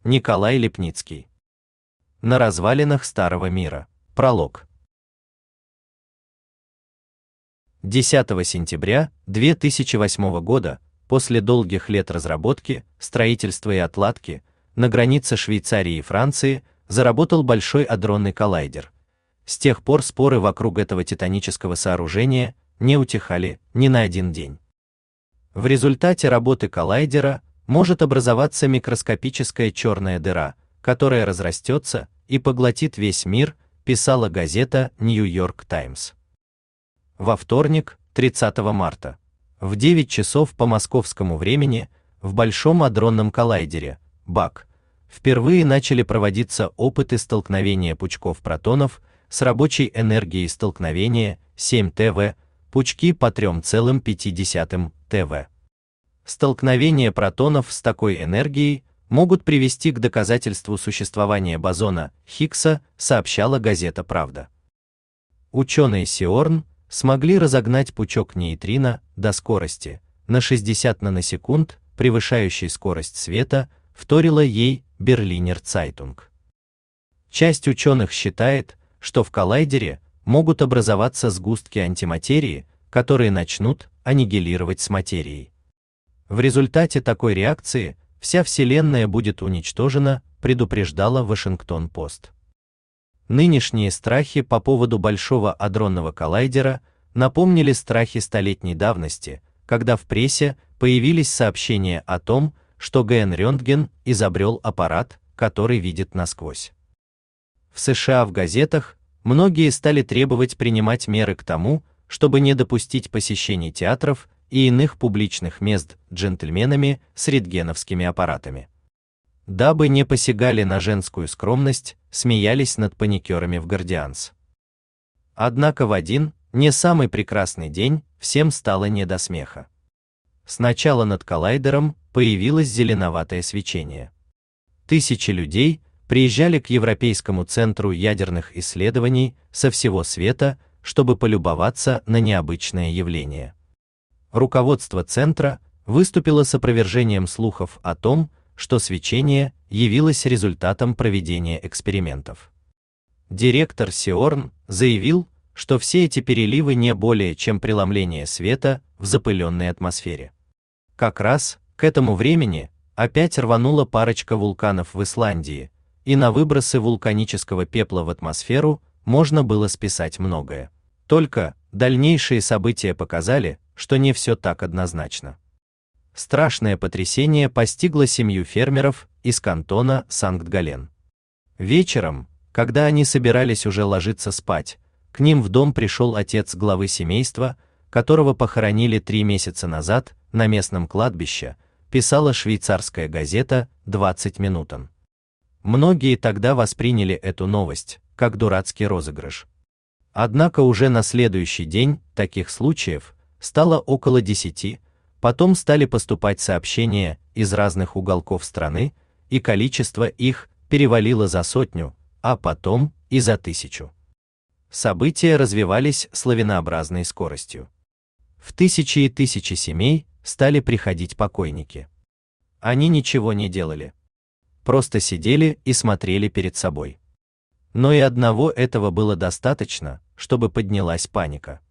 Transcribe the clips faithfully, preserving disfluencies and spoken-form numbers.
Николай Лепницкий. На развалинах Старого мира. Пролог. десятого сентября две тысячи восьмого года, после долгих лет разработки, строительства и отладки, на границе Швейцарии и Франции заработал Большой адронный коллайдер. С тех пор споры вокруг этого титанического сооружения не утихали ни на один день. В результате работы коллайдера может образоваться микроскопическая черная дыра, которая разрастется и поглотит весь мир, писала газета New York Times. Во вторник, тридцатого марта, в девять часов по московскому времени, в Большом адронном коллайдере, БАК, впервые начали проводиться опыты столкновения пучков протонов с рабочей энергией столкновения семь тэ вэ, пучки по три целых пять десятых тэ вэ. Столкновения протонов с такой энергией могут привести к доказательству существования бозона Хиггса, сообщала газета «Правда». Ученые СИОРН смогли разогнать пучок нейтрино до скорости на шестьдесят наносекунд, превышающей скорость света, вторила ей Берлинер Цайтунг. Часть ученых считает, что в коллайдере могут образоваться сгустки антиматерии, которые начнут аннигилировать с материей. В результате такой реакции вся Вселенная будет уничтожена, предупреждала Вашингтон-Пост. Нынешние страхи по поводу Большого адронного коллайдера напомнили страхи столетней давности, когда в прессе появились сообщения о том, что Г.Н. изобрел аппарат, который видит насквозь. В США в газетах многие стали требовать принимать меры к тому, чтобы не допустить посещений театров и иных публичных мест джентльменами с рентгеновскими аппаратами. Дабы не посягали на женскую скромность, смеялись над паникерами в Гардианс. Однако в один, не самый прекрасный день, всем стало не до смеха. Сначала над коллайдером появилось зеленоватое свечение. Тысячи людей приезжали к Европейскому центру ядерных исследований со всего света, чтобы полюбоваться на необычное явление. Руководство центра выступило с опровержением слухов о том, что свечение явилось результатом проведения экспериментов. Директор СИОРН заявил, что все эти переливы не более чем преломление света в запыленной атмосфере. Как раз к этому времени опять рванула парочка вулканов в Исландии, и на выбросы вулканического пепла в атмосферу можно было списать многое. Только дальнейшие события показали, что не все так однозначно. Страшное потрясение постигло семью фермеров из кантона Санкт-Гален. Вечером, когда они собирались уже ложиться спать, к ним в дом пришел отец главы семейства, которого похоронили три месяца назад на местном кладбище, писала швейцарская газета «двадцать минут». Многие тогда восприняли эту новость как дурацкий розыгрыш. Однако уже на следующий день таких случаев стало около десяти, потом стали поступать сообщения из разных уголков страны, и количество их перевалило за сотню, а потом и за тысячу. События развивались с лавинообразной скоростью. В тысячи и тысячи семей стали приходить покойники. Они ничего не делали. Просто сидели и смотрели перед собой. Но и одного этого было достаточно, чтобы поднялась паника.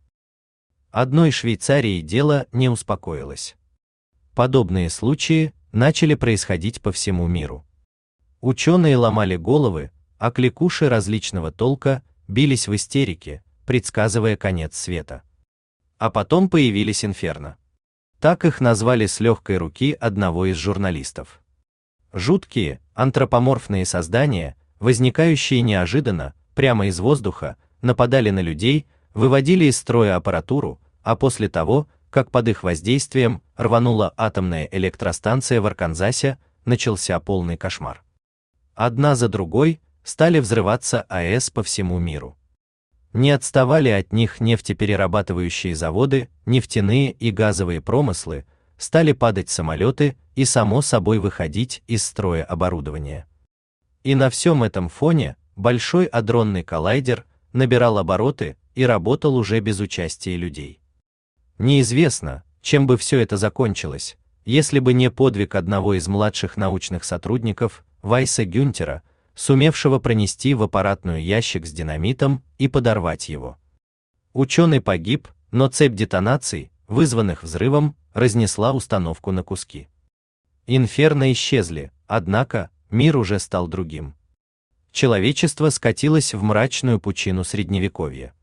Одной Швейцарии дело не успокоилось. Подобные случаи начали происходить по всему миру. Ученые ломали головы, а кликуши различного толка бились в истерике, предсказывая конец света. А потом появились инферно. Так их назвали с легкой руки одного из журналистов. Жуткие, антропоморфные создания, возникающие неожиданно, прямо из воздуха, нападали на людей, выводили из строя аппаратуру, а после того, как под их воздействием рванула атомная электростанция в Арканзасе, начался полный кошмар. Одна за другой стали взрываться АЭС по всему миру. Не отставали от них нефтеперерабатывающие заводы, нефтяные и газовые промыслы, стали падать самолеты и само собой выходить из строя оборудование. И на всем этом фоне Большой адронный коллайдер набирал обороты и работал уже без участия людей. Неизвестно, чем бы все это закончилось, если бы не подвиг одного из младших научных сотрудников, Вайса Гюнтера, сумевшего пронести в аппаратную ящик с динамитом и подорвать его. Ученый погиб, но цепь детонаций, вызванных взрывом, разнесла установку на куски. Инферно исчезли, однако мир уже стал другим. Человечество скатилось в мрачную пучину средневековья.